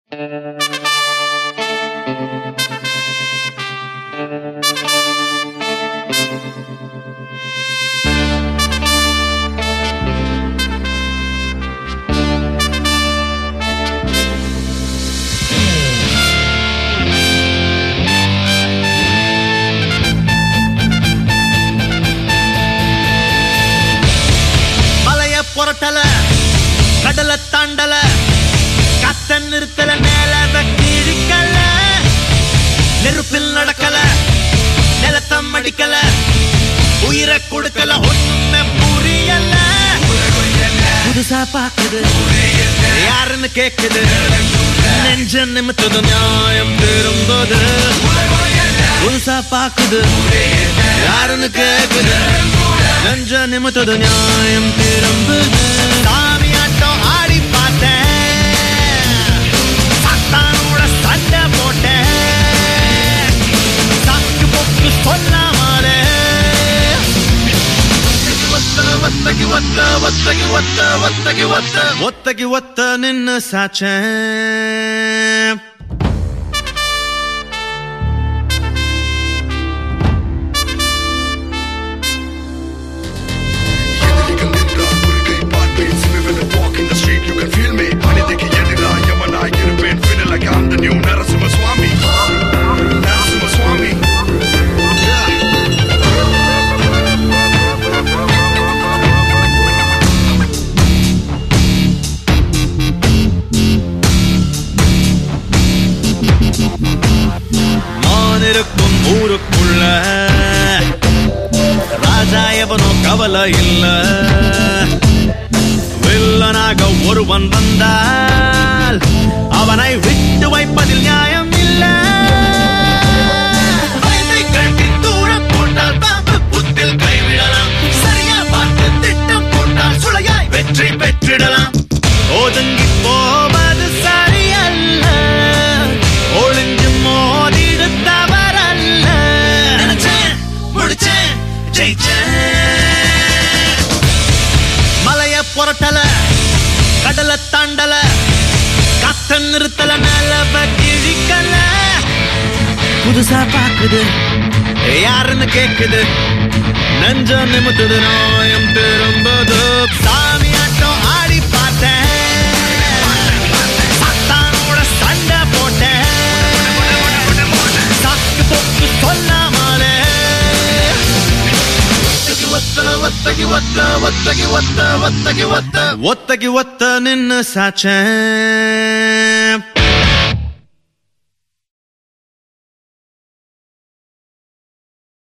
பொரட்டல கடல தாண்டல கத்த நிறுத்தல மேல கிழிக்கல நெருப்பில் நடக்கல நிலத்தம் அடிக்கல உயிரை கொடுக்கல ஒண்ணுமே புரியல புதுசா பாக்குது யாருன்னு கேக்குது நெஞ்ச நிமித்தது நியாயம் திரும்புது புதுசா பாக்குது யாருன்னு கேக்குது நெஞ்ச நிமித்தது நியாயம் திரும்புது சாமியாட்டம் ஆடி பார்த்தேன் சத்தானோட சண்டை போட்டேன் சாக்கு போக்கு சொல்லாமலே ஒத்தகி ஒத்த நின்னு சாச்சேன் You can feel me. Anidiki edira yamana irpen feel like I'm the new Narasimha Swami. Narasimha Swami. மானிருக்கும் ஊருக்குள்ள ராஜா எவனோ கவலை இல்ல வில்லனாக ஒருவன் வந்தால் அவனை விட்டு வைப்பதில் நியாயம் இல்ல தூரம் போட்டால் பாம்பு புத்தில் கைவிடலாம் சரியா பார்த்து திட்டம் போட்டால் சுளையாய் வெற்றி பெற்றிடலாம் ஒதுங்கி போவது சரியல்ல ஒளிஞ்சு மோதிடு தவறல்ல நினைச்சேன் முடிச்சேன் ஜெயிச்சேன் மலைய பொரட்டல கடல தாண்டல கத்த நிறுத்தல நிலவ கிழிக்கல புதுசா பாக்குது யாருன்னு கேக்குது நெஞ்ச நிமித்தது நாயம் திரும்புது சாமியாட்டம் ஆடி பார்த்தேன் சத்தானோட சண்டை போட்டேன் சாக்கு போக்கு சொல்லாமலே ஒத்தகி ஒத்த நின்னு சாச்சேன்